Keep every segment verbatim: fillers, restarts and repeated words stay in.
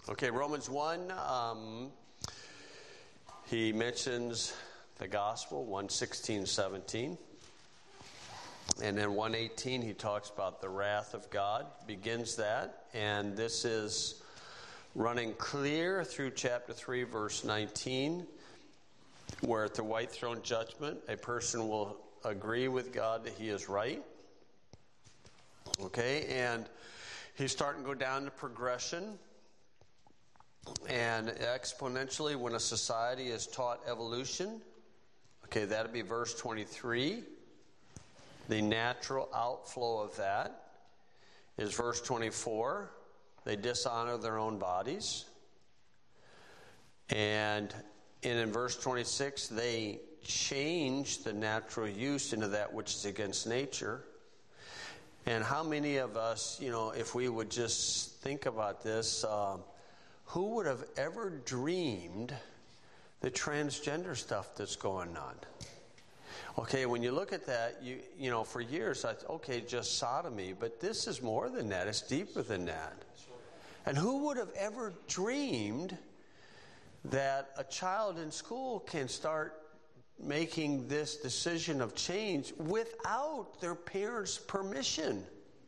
Okay, Romans one, um, he mentions the gospel, one sixteen, seventeen. And then one eighteen, he talks about the wrath of God, begins that. And this is running clear through chapter three, verse nineteen, where at the white throne judgment, a person will agree with God that he is right. Okay, and he's starting to go down the progression. And exponentially, when a society is taught evolution, okay, that'll be verse twenty-three. The natural outflow of that is verse twenty-four. They dishonor their own bodies. And, and in verse twenty-six, they change the natural use into that which is against nature. And how many of us, you know, if we would just think about this, uh, who would have ever dreamed the transgender stuff that's going on? Okay, when you look at that, you you know, for years, I thought, okay, just sodomy, but this is more than that. It's deeper than that. And who would have ever dreamed that a child in school can start making this decision of change without their parents' permission?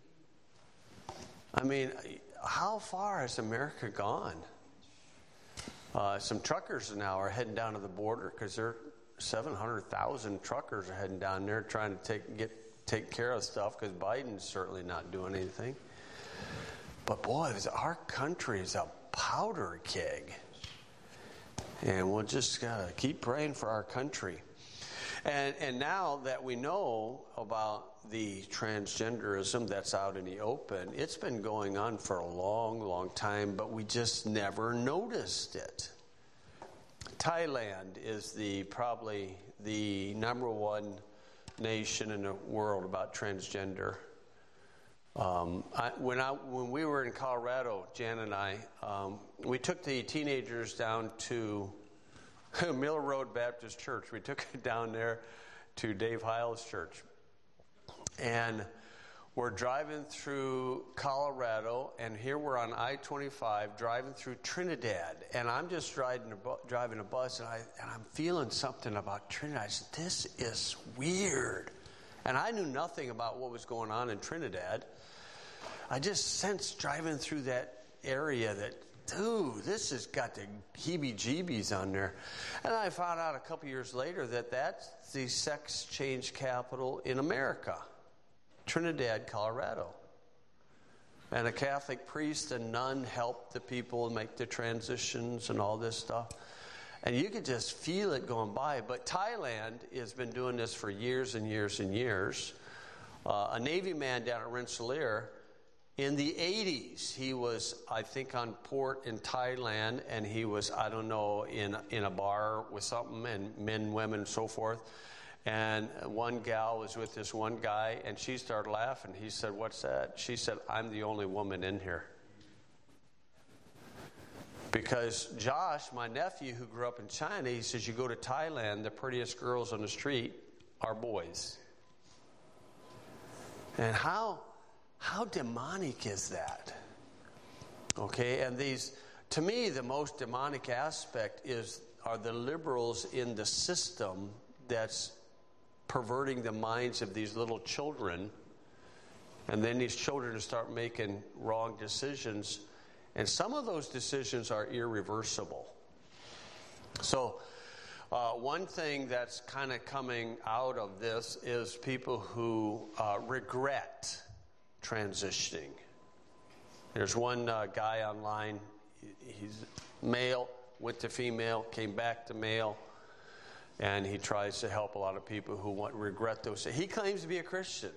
I mean, how far has America gone? Uh, some truckers now are heading down to the border because they're seven hundred thousand truckers are heading down there trying to take get take care of stuff because Biden's certainly not doing anything. But boy, our country is a powder keg. And we'll just gotta keep praying for our country. And and now that we know about the transgenderism that's out in the open, it's been going on for a long, long time, but we just never noticed it. Thailand is the probably the number one nation in the world about transgender. Um, I, when I when we were in Colorado, Jan and I, um, we took the teenagers down to Mill Road Baptist Church. We took it down there to Dave Heil's church, and we're driving through Colorado, and here we're on I twenty-five driving through Trinidad, and I'm just driving a, bu- driving a bus, and, I, and I'm feeling something about Trinidad. I said, this is weird. And I knew nothing about what was going on in Trinidad. I just sensed driving through that area that, dude, this has got the heebie-jeebies on there. And I found out a couple years later that that's the sex change capital in America. Trinidad, Colorado. And a Catholic priest and nun helped the people make the transitions and all this stuff. And you could just feel it going by. But Thailand has been doing this for years and years and years. Uh, a Navy man down at Rensselaer, in the eighties, he was, I think, on port in Thailand, and he was, I don't know, in, in a bar with something, and men, women, and so forth. And one gal was with this one guy, and she started laughing. He said, "What's that?" She said, "I'm the only woman in here." Because Josh, my nephew who grew up in China, he says, you go to Thailand, the prettiest girls on the street are boys. And how how demonic is that? Okay, and these, to me, the most demonic aspect is are the liberals in the system that's perverting the minds of these little children, and then these children start making wrong decisions. And some of those decisions are irreversible. So uh, one thing that's kind of coming out of this is people who uh, regret transitioning. There's one uh, guy online, he's male, went to female, came back to male, and he tries to help a lot of people who want regret those. He claims to be a Christian.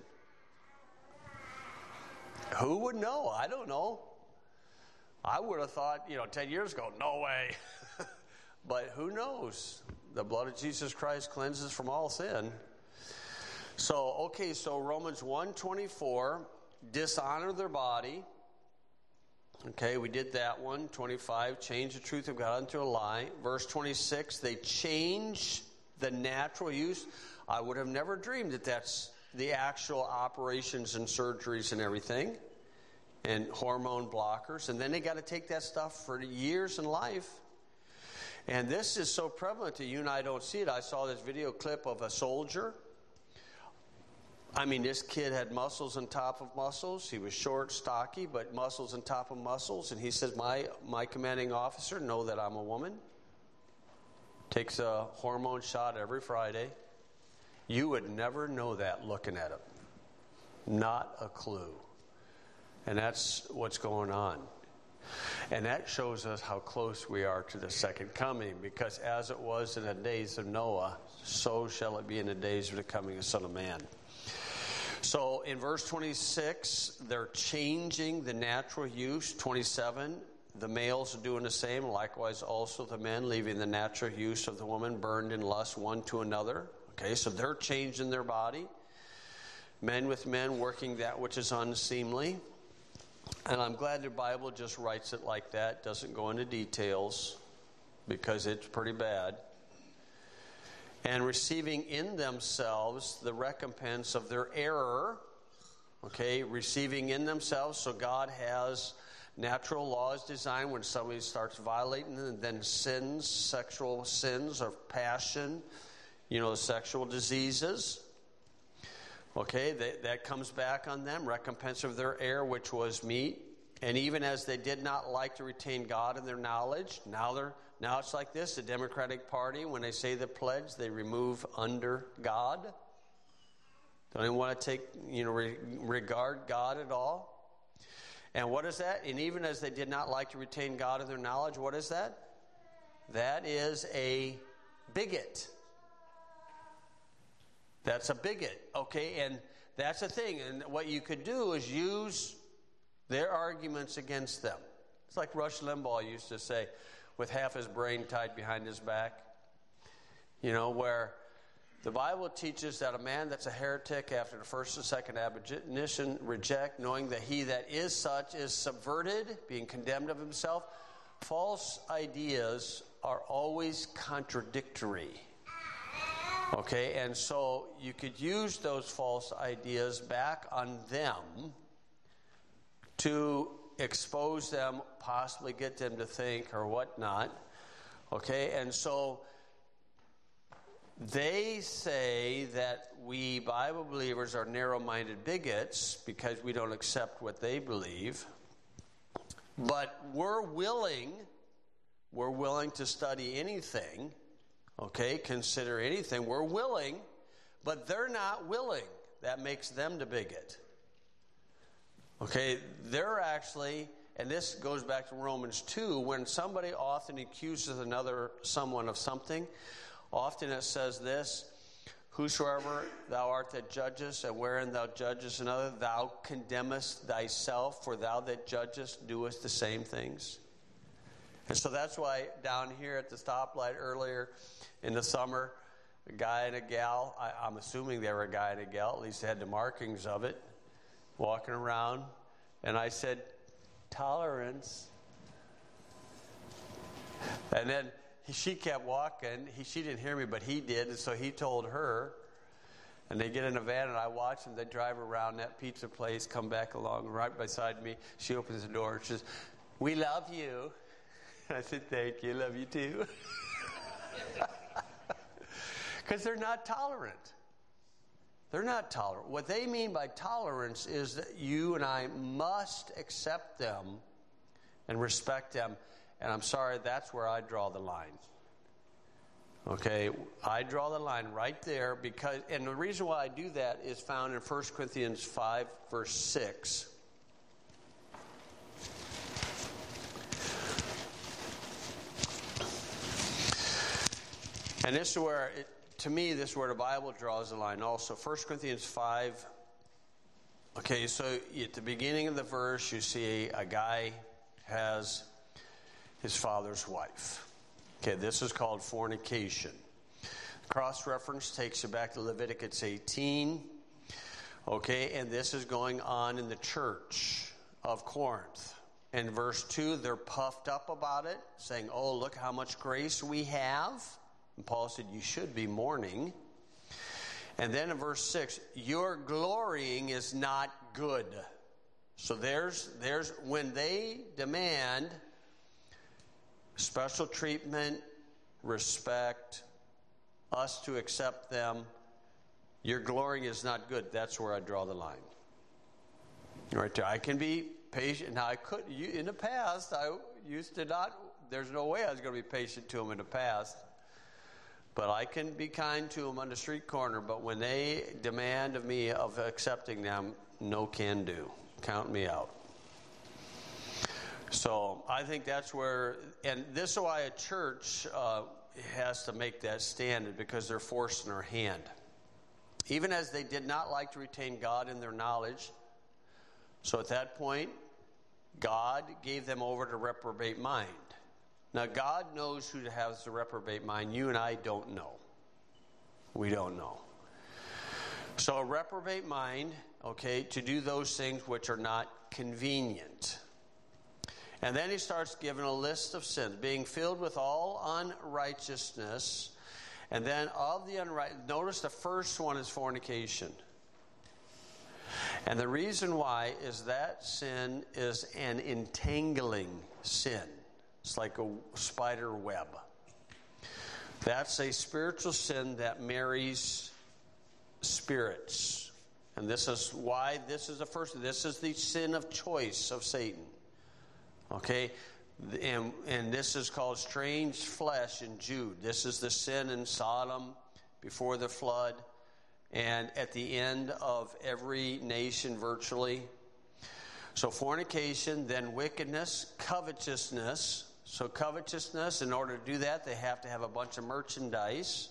Who would know? I don't know. I would have thought, you know, ten years ago, no way. But who knows? The blood of Jesus Christ cleanses from all sin. So, okay, so Romans one twenty-four, dishonor their body. Okay, we did that one. twenty-five, change the truth of God into a lie. Verse twenty-six, they change the natural use. I would have never dreamed that that's the actual operations and surgeries and everything. and hormone blockers. And then they got to take that stuff for years in life. And this is so prevalent that you and I don't see it. I saw this video clip of a soldier. I mean, this kid had muscles on top of muscles. He was short, stocky, but muscles on top of muscles. And he says, my, my commanding officer, know that I'm a woman. Takes a hormone shot every Friday. You would never know that looking at him. Not a clue. And that's what's going on. And that shows us how close we are to the second coming. Because as it was in the days of Noah, so shall it be in the days of the coming of the Son of Man. So in verse twenty-six, they're changing the natural use. twenty-seven, the males are doing the same. Likewise also the men, leaving the natural use of the woman, burned in lust one to another. Okay, so they're changing their body. Men with men, working that which is unseemly. And I'm glad the Bible just writes it like that. Doesn't go into details, because it's pretty bad. And receiving in themselves the recompense of their error. Okay, receiving in themselves. So God has natural laws designed when somebody starts violating them, and then sins, sexual sins of passion, you know, sexual diseases. Okay, that, that comes back on them. Recompense of their error, which was meat. And even as they did not like to retain God in their knowledge, now they're Now it's like this, the Democratic Party, when they say the pledge, they remove under God. Don't even want to take, you know, re- regard God at all. And what is that? And even as they did not like to retain God in their knowledge, what is that? That is a bigot. That's a bigot, okay? And that's the thing. And what you could do is use their arguments against them. It's like Rush Limbaugh used to say, with half his brain tied behind his back. You know, where the Bible teaches that a man that's a heretic after the first and second admonition reject, knowing that he that is such is subverted, being condemned of himself. False ideas are always contradictory. Okay, and so you could use those false ideas back on them to expose them, possibly get them to think or whatnot. Okay, and so they say that we Bible believers are narrow-minded bigots because we don't accept what they believe. But we're willing, we're willing to study anything, okay, consider anything. We're willing, but they're not willing. That makes them the bigot. Okay, they're actually, and this goes back to Romans two, when somebody often accuses another someone of something, often it says this, whosoever thou art that judgest, and wherein thou judgest another, thou condemnest thyself, for thou that judgest doest the same things. And so that's why down here at the stoplight earlier in the summer, a guy and a gal, I, I'm assuming they were a guy and a gal, at least they had the markings of it, walking around, and I said, tolerance. And then he, she kept walking. He, she didn't hear me, but he did, and so he told her. And they get in a van, and I watch them. They drive around that pizza place, come back along right beside me. She opens the door and she says, we love you. And I said, thank you, love you too. Because they're not tolerant. They're not tolerant. What they mean by tolerance is that you and I must accept them and respect them. And I'm sorry, that's where I draw the line. Okay, I draw the line right there because, and the reason why I do that is found in First Corinthians five, verse six. And this is where it, to me, this is where the Bible draws the line also. First Corinthians five. Okay, so at the beginning of the verse, you see a guy has his father's wife. Okay, this is called fornication. Cross-reference takes you back to Leviticus eighteen. Okay, and this is going on in the church of Corinth. In verse two, they're puffed up about it, saying, oh, look how much grace we have. And Paul said, you should be mourning. And then in verse six, your glorying is not good. So there's, there's when they demand special treatment, respect, us to accept them, your glorying is not good. That's where I draw the line. Right there. I can be patient. Now, I could, you, in the past, I used to not, there's no way I was going to be patient to them in the past. But I can be kind to them on the street corner. But when they demand of me of accepting them, no can do. Count me out. So I think that's where, and this is why a church uh, has to make that standard, because they're forcing their hand. Even as they did not like to retain God in their knowledge. So at that point, God gave them over to reprobate mind. Now, God knows who has the reprobate mind. You and I don't know. We don't know. So a reprobate mind, okay, to do those things which are not convenient. And then he starts giving a list of sins, being filled with all unrighteousness. And then of the unrighteous, notice the first one is fornication. And the reason why is that sin is an entangling sin. It's like a spider web. That's a spiritual sin that marries spirits. And this is why this is the first. This is the sin of choice of Satan. Okay? And, and this is called strange flesh in Jude. This is the sin in Sodom before the flood. And at the end of every nation virtually. So fornication, then wickedness, covetousness. So covetousness, in order to do that, they have to have a bunch of merchandise.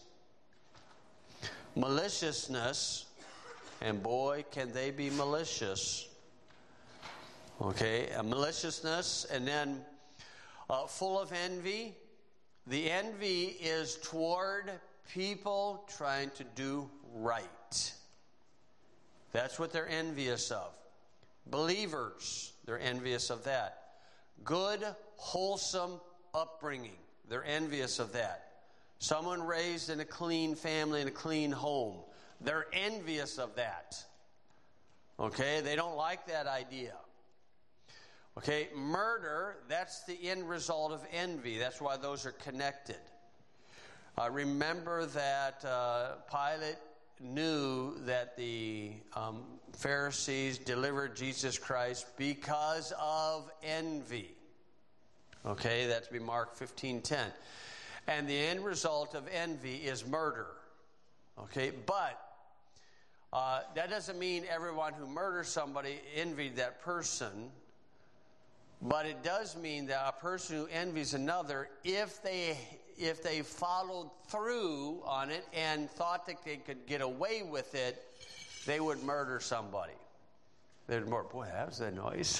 Maliciousness, and boy, can they be malicious. Okay, a maliciousness, and then uh, full of envy. The envy is toward people trying to do right. That's what they're envious of. Believers, they're envious of that. Good, wholesome upbringing. They're envious of that. Someone raised in a clean family, in a clean home. They're envious of that. Okay? They don't like that idea. Okay? Murder, that's the end result of envy. That's why those are connected. Uh, remember that uh, Pilate knew that the um, Pharisees delivered Jesus Christ because of envy. Okay, that's be Mark fifteen ten. And the end result of envy is murder. Okay, but uh, that doesn't mean everyone who murders somebody envied that person. But it does mean that a person who envies another, if they if they followed through on it and thought that they could get away with it, they would murder somebody. They'd murder. Boy, that was that noise.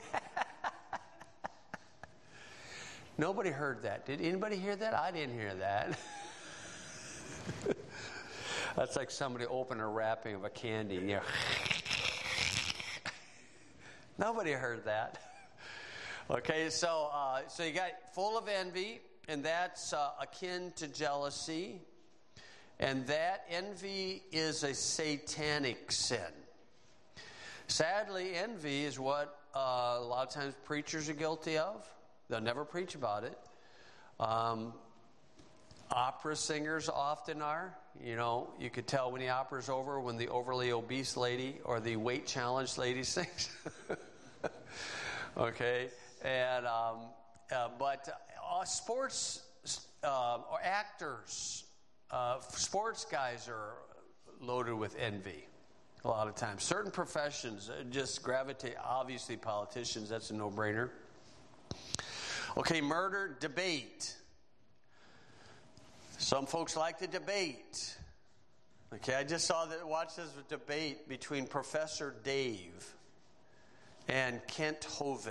Nobody heard that. Did anybody hear that? I didn't hear that. That's like somebody opening a wrapping of a candy. You know. Nobody heard that. Okay, so uh, so you got full of envy, and that's uh, akin to jealousy. And that envy is a satanic sin. Sadly, envy is what uh, a lot of times preachers are guilty of. They'll never preach about it. Um, opera singers often are. You know, you could tell when the opera's over when the overly obese lady or the weight challenged lady sings. Okay, and um, uh, but uh, sports uh, or actors, uh, sports guys are loaded with envy. A lot of times, certain professions just gravitate. Obviously, politicians. That's a no-brainer. Okay, murder, debate. Some folks like to debate. Okay, I just saw that. Watch this debate between Professor Dave and Kent Hovind.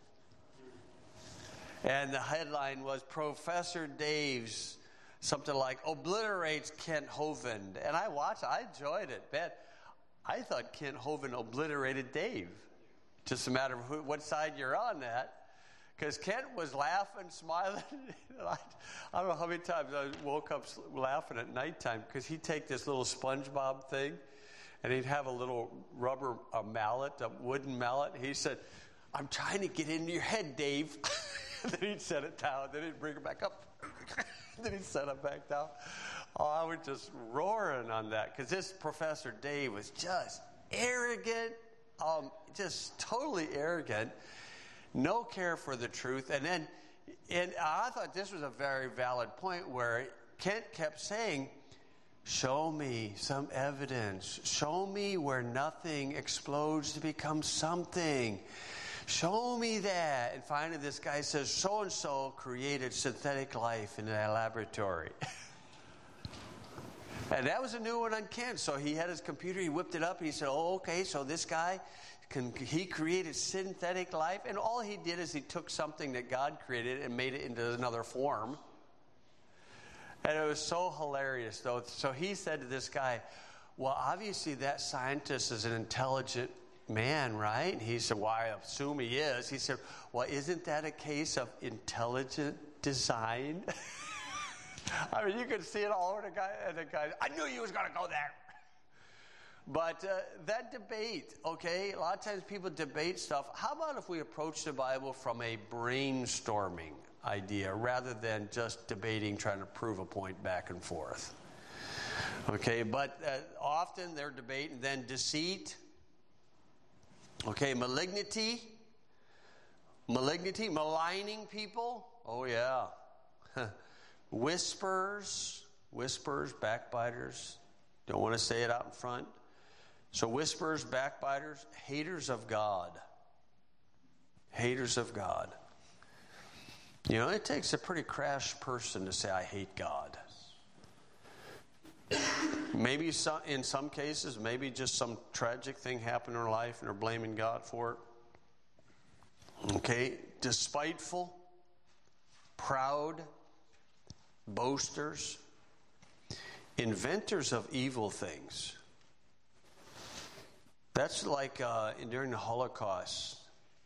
And the headline was Professor Dave's something like obliterates Kent Hovind. And I watched, I enjoyed it. Man, I thought Kent Hovind obliterated Dave. Just a matter of who, what side you're on that. Because Kent was laughing, smiling. I, I don't know how many times I woke up laughing at nighttime because he'd take this little SpongeBob thing and he'd have a little rubber a mallet, a wooden mallet. He said, "I'm trying to get into your head, Dave." Then he'd set it down. Then he'd bring it back up. Then he'd set it back down. Oh, I was just roaring on that because this Professor Dave was just arrogant, um, just totally arrogant, no care for the truth. And then, and I thought this was a very valid point where Kent kept saying, "Show me some evidence. Show me where nothing explodes to become something. Show me that." And finally this guy says, "So-and-so created synthetic life in a laboratory." And that was a new one on Kent. So he had his computer, he whipped it up, and he said, "Oh, okay, so this guy, can, he created synthetic life." And all he did is he took something that God created and made it into another form. And it was so hilarious, though. So he said to this guy, "Well, obviously that scientist is an intelligent man, right?" And he said, "Well, I assume he is." He said, "Well, isn't that a case of intelligent design?" I mean, you could see it all over the guy. And the guy, "I knew you was going to go there." But uh, that debate, okay, a lot of times people debate stuff. How about if we approach the Bible from a brainstorming idea rather than just debating, trying to prove a point back and forth? Okay, but uh, often they're debating then deceit. Okay, malignity. Malignity, maligning people. Oh, yeah. Whispers, whispers, backbiters. Don't want to say it out in front. So whispers, backbiters, haters of God. Haters of God. You know, it takes a pretty crass person to say, "I hate God." Maybe some, in some cases, maybe just some tragic thing happened in their life and they're blaming God for it. Okay, despiteful, proud, boasters, inventors of evil things. That's like uh, during the Holocaust,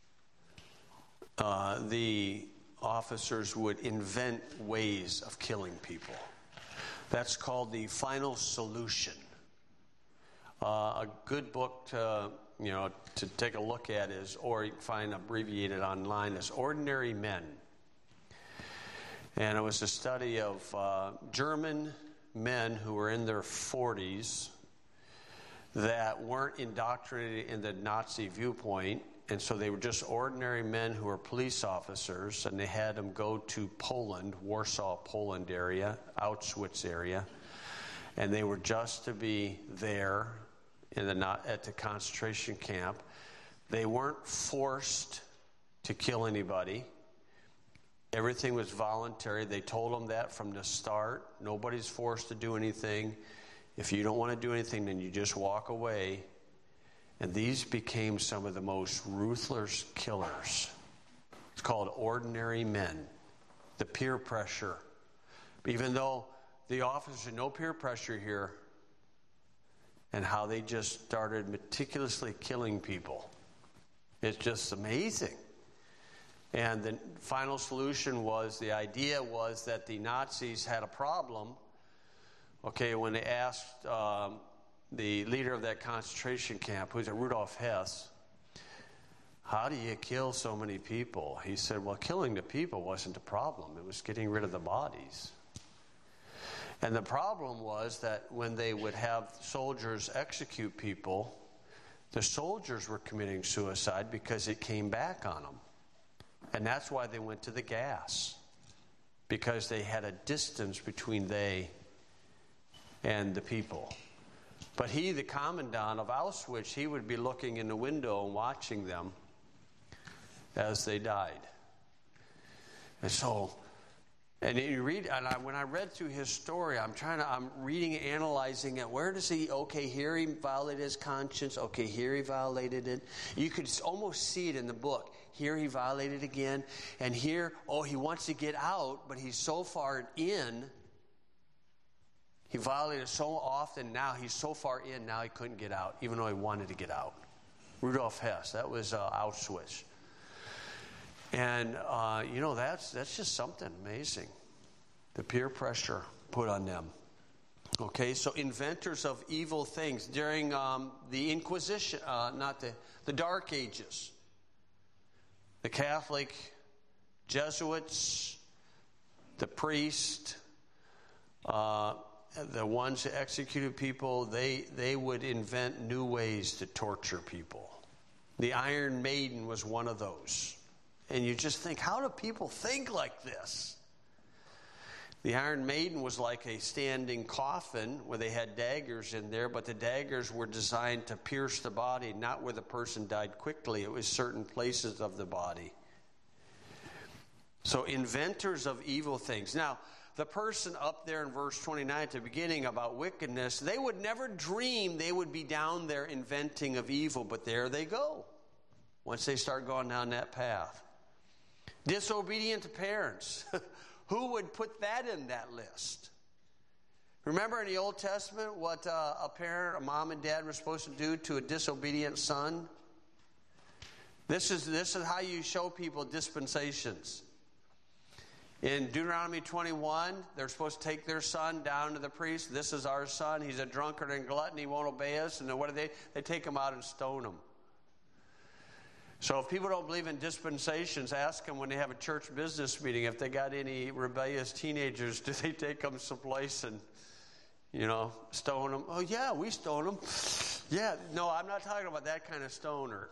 uh, the officers would invent ways of killing people. That's called the final solution. Uh, a good book to, you know, to take a look at is, or you can find abbreviated online, is Ordinary Men. And it was a study of uh, German men who were in their forties that weren't indoctrinated in the Nazi viewpoint, and so they were just ordinary men who were police officers, and they had them go to Poland, Warsaw, Poland area, Auschwitz area, and they were just to be there in the not at the concentration camp. They weren't forced to kill anybody. Everything was voluntary. They told them that from the start. Nobody's forced to do anything. If you don't want to do anything, then you just walk away. And these became some of the most ruthless killers. It's called Ordinary Men. The peer pressure. Even though the officers had no peer pressure here, and how they just started meticulously killing people. It's just amazing. And the final solution was, the idea was that the Nazis had a problem. Okay, when they asked um, the leader of that concentration camp, who's a Rudolf Hess, "How do you kill so many people?" He said, "Well, killing the people wasn't the problem. It was getting rid of the bodies." And the problem was that when they would have soldiers execute people, the soldiers were committing suicide because it came back on them. And that's why they went to the gas, because they had a distance between they and the people. But he, the commandant of Auschwitz, he would be looking in the window and watching them as they died. And so, and you read, and I, when I read through his story, I'm trying to, I'm reading, analyzing it. Where does he, okay, here he violated his conscience. Okay, here he violated it. You could almost see it in the book. Here he violated again. And here, oh, he wants to get out, but he's so far in. He violated so often now, he's so far in, now he couldn't get out, even though he wanted to get out. Rudolf Hess, that was uh, Auschwitz. And, uh, you know, that's that's just something amazing. The peer pressure put on them. Okay, so inventors of evil things during um, the Inquisition, uh, not the, the Dark Ages. The Catholic Jesuits, the priest, uh, the ones that executed people, they, they would invent new ways to torture people. The Iron Maiden was one of those. And you just think, how do people think like this? The Iron Maiden was like a standing coffin where they had daggers in there, but the daggers were designed to pierce the body, not where the person died quickly. It was certain places of the body. So inventors of evil things. Now, the person up there in verse twenty-nine at the beginning about wickedness, they would never dream they would be down there inventing of evil, but there they go once they start going down that path. Disobedient to parents. Who would put that in that list? Remember in the Old Testament what uh, a parent, a mom and dad were supposed to do to a disobedient son? This is, this is how you show people dispensations. In Deuteronomy twenty-one, they're supposed to take their son down to the priest. This is our son. He's a drunkard and glutton. He won't obey us. And then what do they? They take him out and stone him. So if people don't believe in dispensations, ask them when they have a church business meeting, if they got any rebellious teenagers, do they take them someplace and, you know, stone them? Oh, yeah, we stone them. Yeah, no, I'm not talking about that kind of stoner.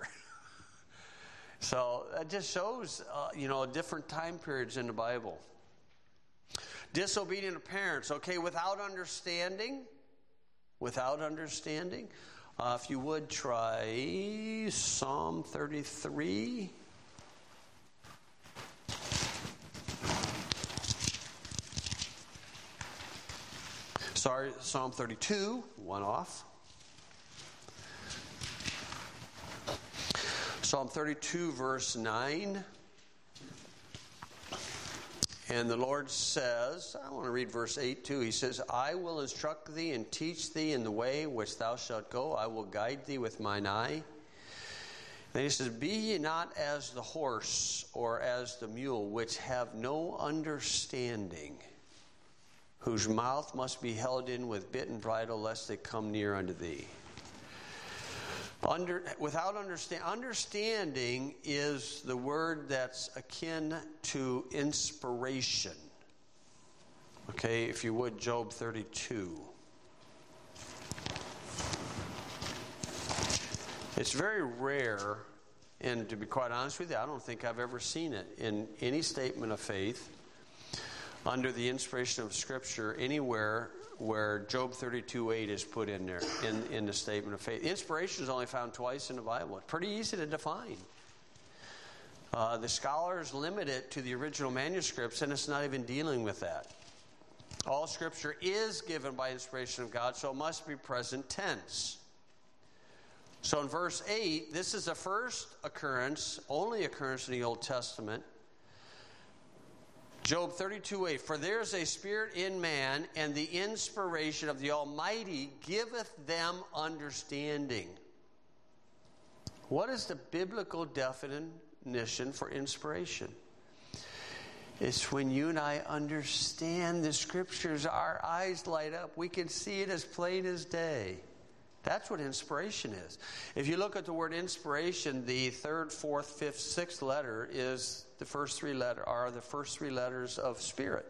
So that just shows, uh, you know, different time periods in the Bible. Disobedient to parents, okay, without understanding, without understanding. Uh, if you would try Psalm thirty-three. Sorry, Psalm thirty-two, one off. Psalm thirty-two, verse nine. And the Lord says, I want to read verse eight too. He says, I will instruct thee and teach thee in the way which thou shalt go. I will guide thee with mine eye. Then he says, be ye not as the horse or as the mule, which have no understanding, whose mouth must be held in with bit and bridle, lest they come near unto thee. Under, without understand, understanding is the word that's akin to inspiration. Okay, if you would, Job thirty-two. It's very rare, and to be quite honest with you, I don't think I've ever seen it in any statement of faith under the inspiration of Scripture anywhere where Job thirty-two eight is put in there in, in the statement of faith. Inspiration is only found twice in the Bible. It's pretty easy to define. Uh, the scholars limit it to the original manuscripts, and it's not even dealing with that. All Scripture is given by inspiration of God, so it must be present tense. So in verse eight, this is the first occurrence, only occurrence in the Old Testament. Job thirty-two eight, for there is a spirit in man, and the inspiration of the Almighty giveth them understanding. What is the biblical definition for inspiration? It's when you and I understand the Scriptures, our eyes light up. We can see it as plain as day. That's what inspiration is. If you look at the word inspiration, the third, fourth, fifth, sixth letter is the first three letter are the first three letters of spirit.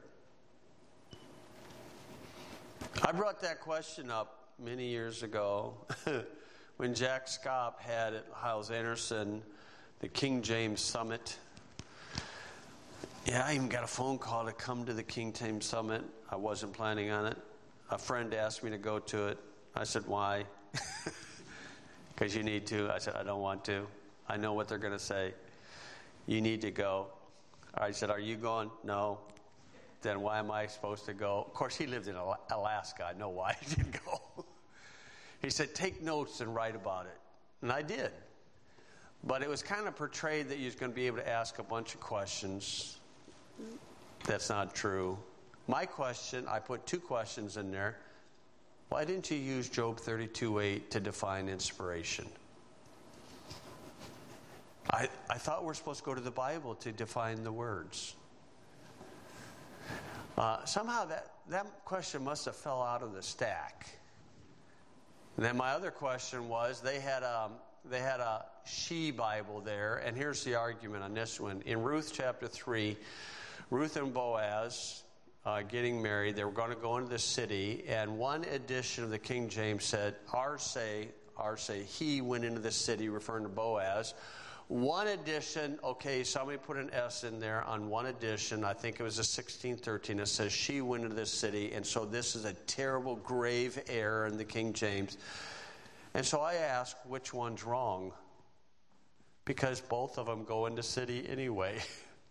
I brought that question up many years ago when Jack Scopp had at Hyles Anderson the King James Summit. Yeah, I even got a phone call to come to the King James Summit. I wasn't planning on it. A friend asked me to go to it. I said, why? Because you need to. I said, I don't want to. I know what they're going to say. You need to go. I said, are you going? No. Then why am I supposed to go? Of course, he lived in Alaska. I know why he didn't go. He said, take notes and write about it. And I did. But it was kind of portrayed that you was going to be able to ask a bunch of questions. That's not true. My question, I put two questions in there. Why didn't you use Job thirty-two eight to define inspiration? I, I thought we're supposed to go to the Bible to define the words. Uh, somehow that, that question must have fell out of the stack. And then my other question was, they had a, they had a she Bible there, and here's the argument on this one. In Ruth chapter three, Ruth and Boaz uh, getting married, they were going to go into the city, and one edition of the King James said, ours say, ours say, he went into the city, referring to Boaz. One edition, okay, somebody put an S in there on one edition. I think it was a sixteen thirteen. It says she went into this city, and so this is a terrible, grave error in the King James. And so I ask, which one's wrong? Because both of them go into city anyway.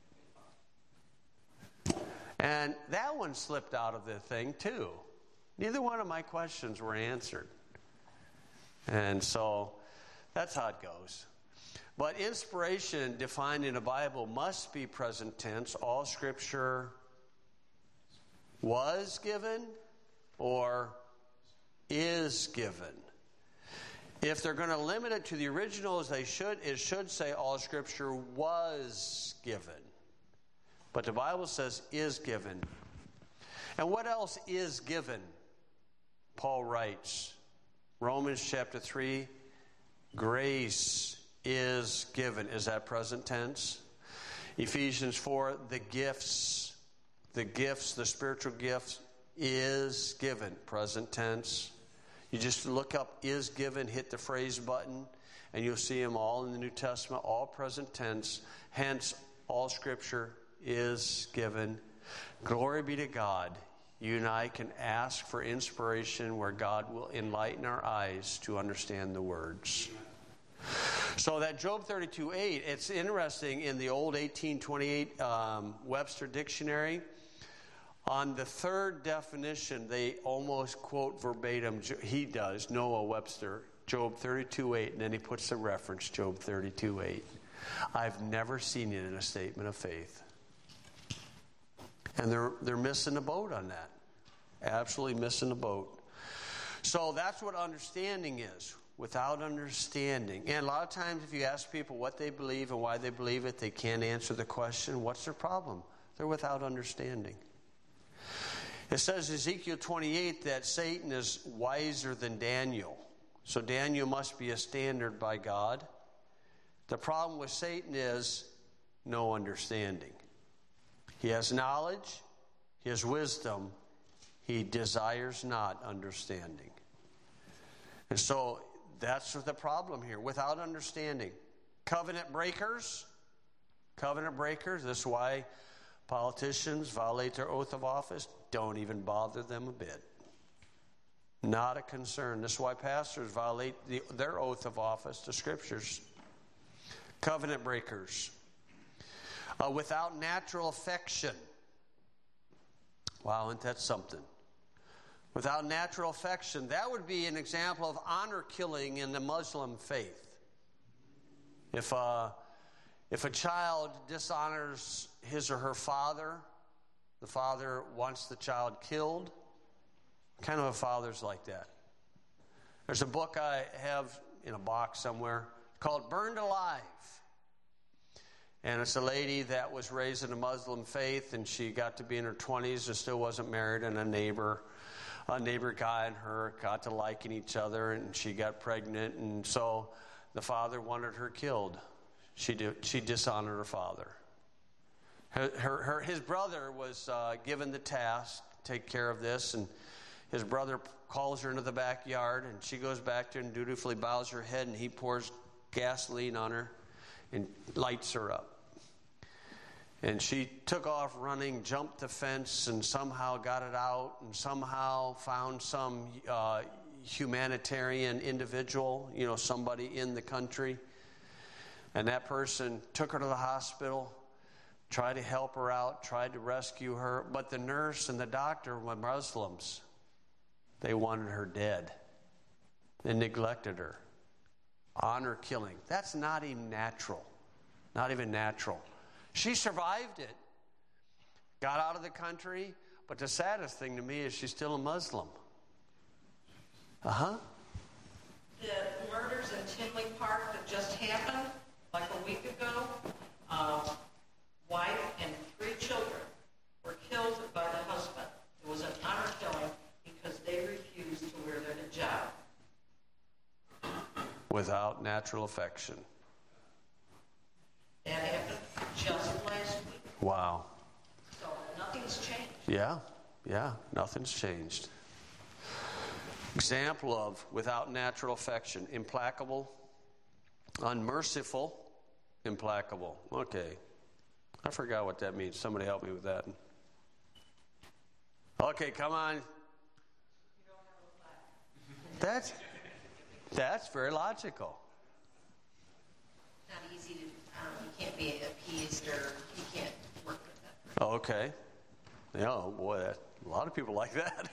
And that one slipped out of the thing too. Neither one of my questions were answered. And so that's how it goes. But inspiration defined in the Bible must be present tense. All Scripture was given or is given. If they're going to limit it to the originals, they should. It should say all Scripture was given. But the Bible says is given. And what else is given? Paul writes, Romans chapter three, grace is given. Is that present tense? Ephesians four, the gifts, the gifts, the spiritual gifts is given. Present tense. You just look up is given, hit the phrase button, and you'll see them all in the New Testament, all present tense. Hence, all Scripture is given. Glory be to God. You and I can ask for inspiration where God will enlighten our eyes to understand the words. So that Job thirty-two eight, it's interesting in the old eighteen twenty-eight um, Webster Dictionary, on the third definition, they almost quote verbatim, he does, Noah Webster, Job thirty-two eight, and then he puts the reference, Job thirty-two eight. I've never seen it in a statement of faith. And they're, they're missing the boat on that. Absolutely missing the boat. So that's what understanding is. Without understanding. And a lot of times if you ask people what they believe and why they believe it, they can't answer the question. What's their problem? They're without understanding. It says in Ezekiel twenty-eight that Satan is wiser than Daniel. So Daniel must be a standard by God. The problem with Satan is no understanding. He has knowledge, he has wisdom, he desires not understanding. And so that's the problem here, without understanding. Covenant breakers, covenant breakers, this is why politicians violate their oath of office. Don't even bother them a bit. Not a concern. This is why pastors violate the, their oath of office, the Scriptures. Covenant breakers. Uh, without natural affection. Wow, isn't that something? Without natural affection, that would be an example of honor killing in the Muslim faith. If a, if a child dishonors his or her father, the father wants the child killed. What kind of a father's like that? There's a book I have in a box somewhere called Burned Alive. And it's a lady that was raised in a Muslim faith, and she got to be in her twenties and still wasn't married, and a neighbor A neighbor guy and her got to liking each other, and she got pregnant, and so the father wanted her killed. She did, she dishonored her father. Her, her, her, his brother was uh, given the task to take care of this, and his brother calls her into the backyard, and she goes back to her and dutifully bows her head, and he pours gasoline on her and lights her up. And she took off running, jumped the fence, and somehow got it out, and somehow found some uh, humanitarian individual, you know, somebody in the country. And that person took her to the hospital, tried to help her out, tried to rescue her. But the nurse and the doctor were Muslims. They wanted her dead. They neglected her. Honor killing. That's not even natural. Not even natural. She survived it, got out of the country, but the saddest thing to me is she's still a Muslim. Uh-huh. The murders in Tinley Park that just happened, like a week ago, uh, wife and three children were killed without natural affection. That happened just last week. Wow. So nothing's changed. Yeah, yeah, nothing's changed. Example of without natural affection: implacable, unmerciful, implacable. Okay. I forgot what that means. Somebody help me with that. Okay, come on. That's, that's very logical. Not easy to, um, you can't be appeased or you can't work with that. Oh, okay. Yeah, oh boy, that, a lot of people like that.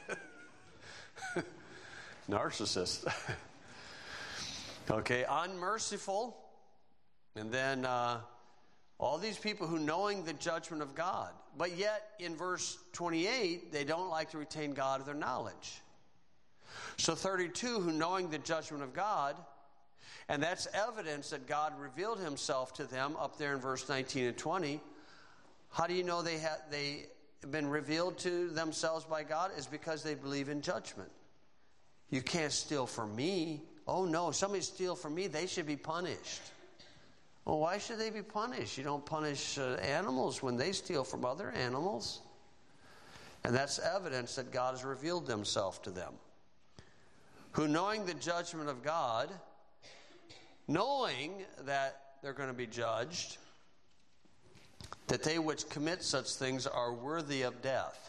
Narcissist. Okay, unmerciful. And then uh, all these people who knowing the judgment of God. But yet in verse twenty-eight, they don't like to retain God of their knowledge. So thirty-two, who knowing the judgment of God, and that's evidence that God revealed himself to them up there in verse nineteen and twenty. How do you know they have they been revealed to themselves by God? Is because they believe in judgment. You can't steal from me. Oh no, somebody steal from me, they should be punished. Well, why should they be punished? You don't punish uh, animals when they steal from other animals. And that's evidence that God has revealed himself to them. Who knowing the judgment of God, knowing that they're going to be judged, that they which commit such things are worthy of death.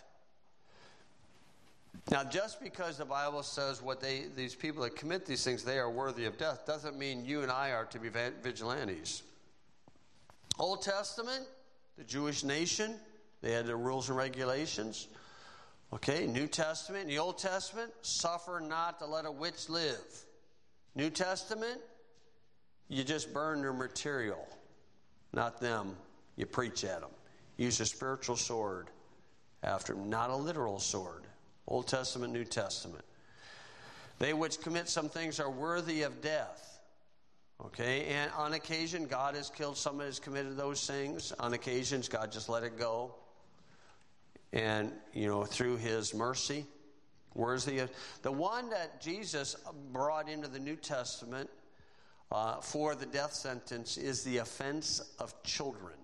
Now, just because the Bible says what they these people that commit these things, they are worthy of death, doesn't mean you and I are to be vigilantes. Old Testament, the Jewish nation, they had their rules and regulations. Okay, New Testament, in the Old Testament, suffer not to let a witch live. New Testament, you just burn their material, not them. You preach at them. Use a spiritual sword after them, not a literal sword. Old Testament, New Testament. They which commit some things are worthy of death. Okay, and on occasion, God has killed somebody who's committed those things. On occasions, God just let it go. And, you know, through his mercy. Where's the, the one that Jesus brought into the New Testament uh, for the death sentence is the offense of children.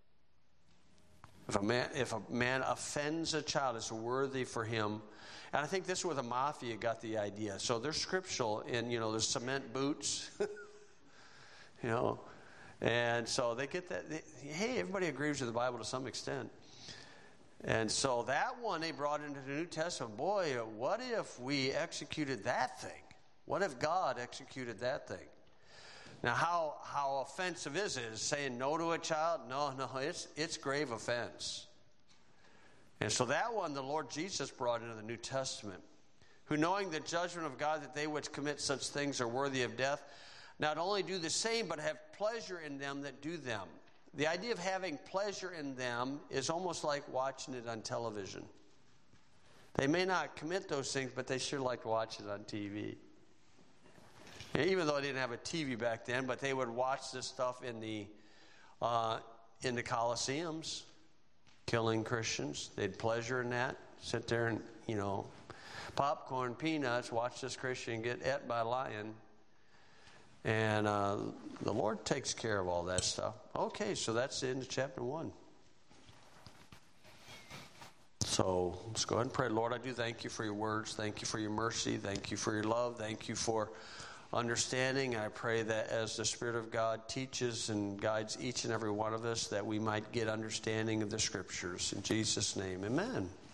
If a man, if a man offends a child, it's worthy for him. And I think this is where the mafia got the idea. So they're scriptural in, you know, the cement boots, you know. And so they get that. They, hey, everybody agrees with the Bible to some extent. And so that one they brought into the New Testament. Boy, what if we executed that thing? What if God executed that thing? Now, how how offensive is it? Is saying no to a child? No, no, it's it's grave offense. And so that one the Lord Jesus brought into the New Testament. Who knowing the judgment of God that they which commit such things are worthy of death, not only do the same, but have pleasure in them that do them. The idea of having pleasure in them is almost like watching it on television. They may not commit those things, but they sure like to watch it on T V. And even though they didn't have a T V back then, but they would watch this stuff in the uh, in the Colosseums, killing Christians. They'd pleasure in that. Sit there and, you know, popcorn, peanuts, watch this Christian get ate by a lion. And uh, the Lord takes care of all that stuff. Okay, so that's the end of chapter one. So let's go ahead and pray. Lord, I do thank you for your words. Thank you for your mercy. Thank you for your love. Thank you for understanding. I pray that as the Spirit of God teaches and guides each and every one of us, that we might get understanding of the Scriptures. In Jesus' name, amen.